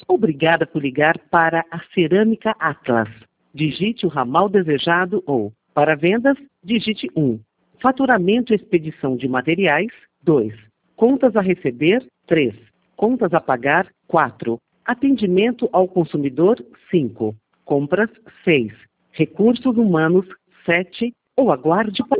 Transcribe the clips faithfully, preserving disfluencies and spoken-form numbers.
Obrigada por ligar para a Cerâmica Atlas. Digite o ramal desejado ou, para vendas, digite um. Faturamento e expedição de materiais, dois. Contas a receber, três. Contas a pagar, quatro. Atendimento ao consumidor, cinco. Compras, seis. Recursos humanos, sete. Ou aguarde para...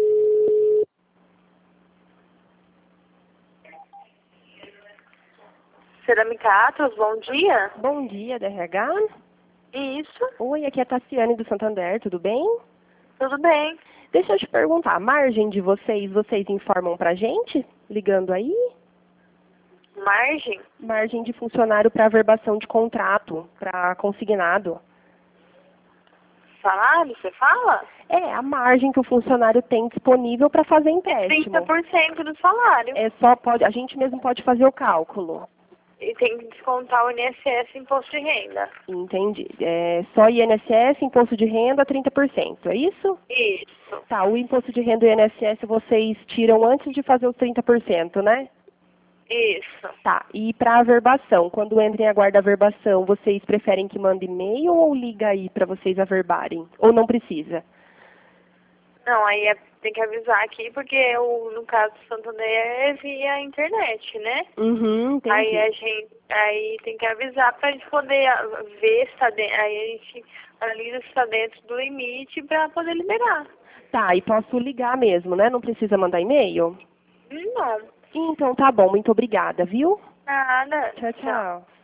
Cerâmica Atlas, bom dia. Bom dia, D R H. Isso, Oi, aqui é a Tassiane do Santander, tudo bem? tudo bem. Deixa eu te perguntar, a margem de vocês, vocês informam pra gente? Ligando aí? Margem? Margem de funcionário para averbação de contrato, para consignado. Salário, você fala? É, a margem que o funcionário tem disponível para fazer empréstimo. trinta por cento do salário. É só pode, a gente mesmo pode fazer o cálculo. E tem que descontar o I N S S, imposto de renda. Entendi. É só I N S S, imposto de renda, trinta por cento, é isso? Isso. Tá, o imposto de renda e o I N S S vocês tiram antes de fazer os trinta por cento, né? Isso. Tá, e para averbação, quando entra em aguarda averbação, vocês preferem que mande e-mail ou liga aí para vocês averbarem? Ou não precisa? Não, aí é, tem que avisar aqui, porque o, no caso do Santander é via internet, né? Uhum, entendi. Aí a gente, aí tem que avisar pra gente poder ah, ver se tá dentro, aí a gente analisa se está dentro do limite para poder liberar. Tá, e posso ligar mesmo, né? Não precisa mandar e-mail? Não. Então tá bom, muito obrigada, viu? Nada. Tchau, tchau.